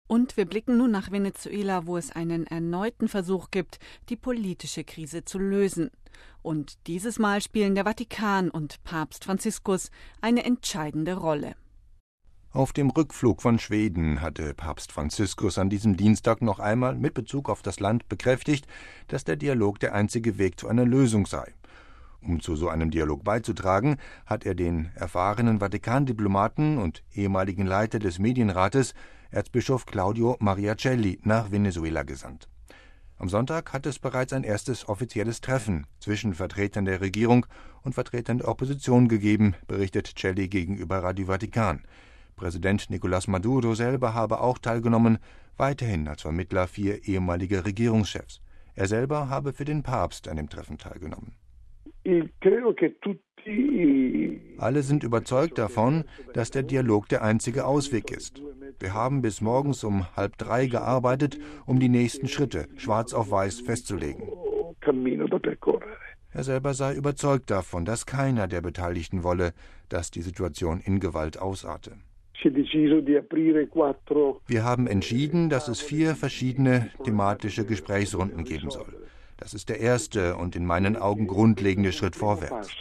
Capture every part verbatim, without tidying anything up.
Und wir blicken nun nach Venezuela, wo es einen erneuten Versuch gibt, die politische Krise zu lösen. Und dieses Mal spielen der Vatikan und Papst Franziskus eine entscheidende Rolle. Auf dem Rückflug von Schweden hatte Papst Franziskus an diesem Dienstag noch einmal mit Bezug auf das Land bekräftigt, dass der Dialog der einzige Weg zu einer Lösung sei. Um zu so einem Dialog beizutragen, hat er den erfahrenen Vatikandiplomaten und ehemaligen Leiter des Medienrates, Erzbischof Claudio Mariacelli, nach Venezuela gesandt. Am Sonntag hat es bereits ein erstes offizielles Treffen zwischen Vertretern der Regierung und Vertretern der Opposition gegeben, berichtet Celli gegenüber Radio Vatikan. Präsident Nicolás Maduro selber habe auch teilgenommen, weiterhin als Vermittler vier ehemalige Regierungschefs. Er selber habe für den Papst an dem Treffen teilgenommen. Alle sind überzeugt davon, dass der Dialog der einzige Ausweg ist. Wir haben bis morgens um halb drei gearbeitet, um die nächsten Schritte schwarz auf weiß festzulegen. Er selber sei überzeugt davon, dass keiner der Beteiligten wolle, dass die Situation in Gewalt ausarte. Wir haben entschieden, dass es vier verschiedene thematische Gesprächsrunden geben soll. Das ist der erste und in meinen Augen grundlegende Schritt vorwärts.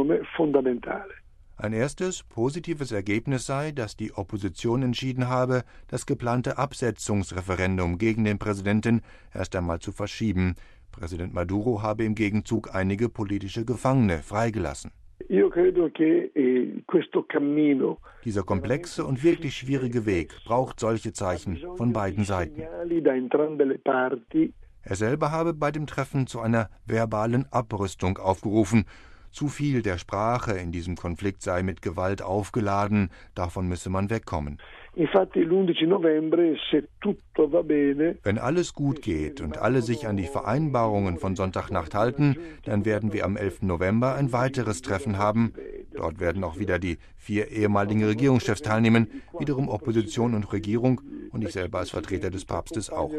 Ein erstes, positives Ergebnis sei, dass die Opposition entschieden habe, das geplante Absetzungsreferendum gegen den Präsidenten erst einmal zu verschieben. Präsident Maduro habe im Gegenzug einige politische Gefangene freigelassen. Dieser komplexe und wirklich schwierige Weg braucht solche Zeichen von beiden Seiten. Er selber habe bei dem Treffen zu einer verbalen Abrüstung aufgerufen. Zu viel der Sprache in diesem Konflikt sei mit Gewalt aufgeladen, davon müsse man wegkommen. Wenn alles gut geht und alle sich an die Vereinbarungen von Sonntagnacht halten, dann werden wir am elften November ein weiteres Treffen haben. Dort werden auch wieder die vier ehemaligen Regierungschefs teilnehmen, wiederum Opposition und Regierung und ich selber als Vertreter des Papstes auch.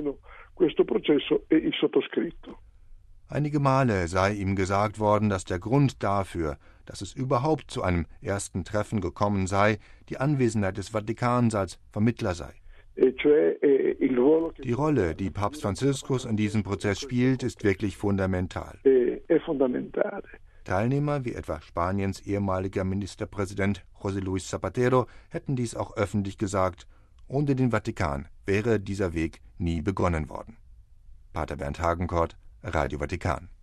Einige Male sei ihm gesagt worden, dass der Grund dafür, dass es überhaupt zu einem ersten Treffen gekommen sei, die Anwesenheit des Vatikans als Vermittler sei. Die Rolle, die Papst Franziskus in diesem Prozess spielt, ist wirklich fundamental. Teilnehmer wie etwa Spaniens ehemaliger Ministerpräsident José Luis Zapatero hätten dies auch öffentlich gesagt. Ohne den Vatikan wäre dieser Weg nie begonnen worden. Pater Bernd Hagenkort, Radio Vatikan.